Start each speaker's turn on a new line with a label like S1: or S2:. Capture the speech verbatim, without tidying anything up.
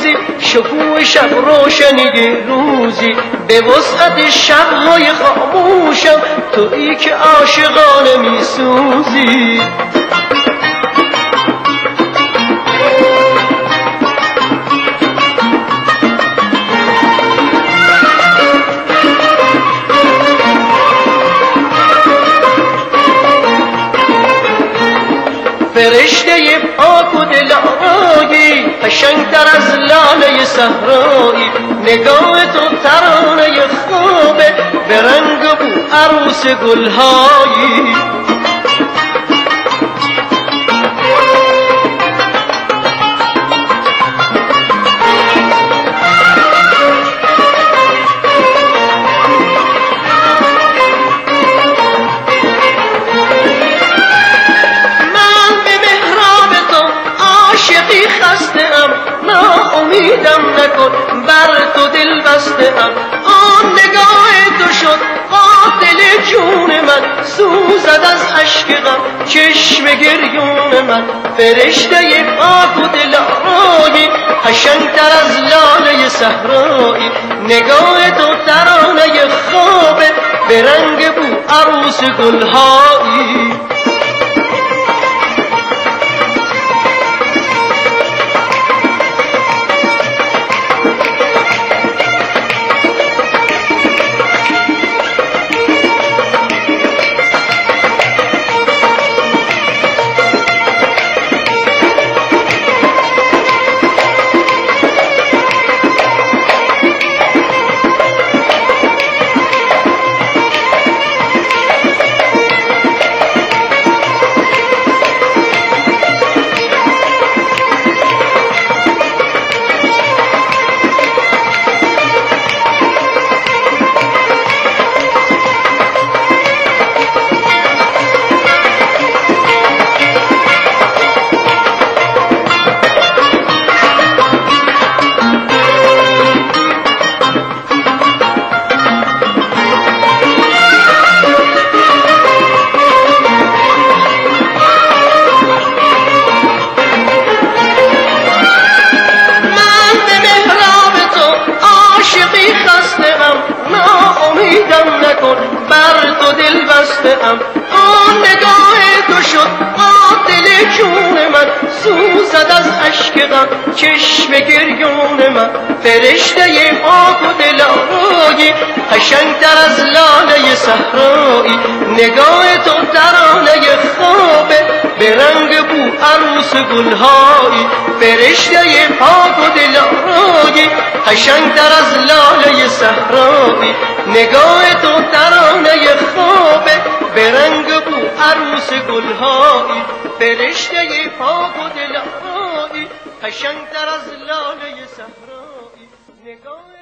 S1: روزی، شکوه شب روشنی روزی، به وسعت شبهای خاموشم تویی که عاشقانه میسوزی. فرشته پاک و دلارایی، قشنگتر از لاله صحرایی، نگاه تو ترانه خوبه، به رنگ بو عروس گلهایی. امیدم نکن بر تو دل بسته ام، آن نگاه تو شد قاتل جون من، سوزد از عشق غم چشم گریون من. فرشته پاک و دلارایی، قشنگتر از لاله صحرایی، نگاه تو ترانه خوبه، به رنگ بو عروس گلهایی. بر تو دل بسته ام، آن نگاه تو شد قاتل جون من، سوزد از عشق غم چشم گریون من. فرشته پاک و دلارایی، قشنگتر از لاله صحرایی، نگاه تو ترانه خوبه، به رنگ بو عروس گلهایی. فرشته پاک و دلارایی، قشنگتر از لاله صحرایی، نگاه تو ترانه خوبه، به رنگ بو عروس گلهایی. فرشته پاک و دلارایی، قشنگتر از لاله صحرایی، نگاه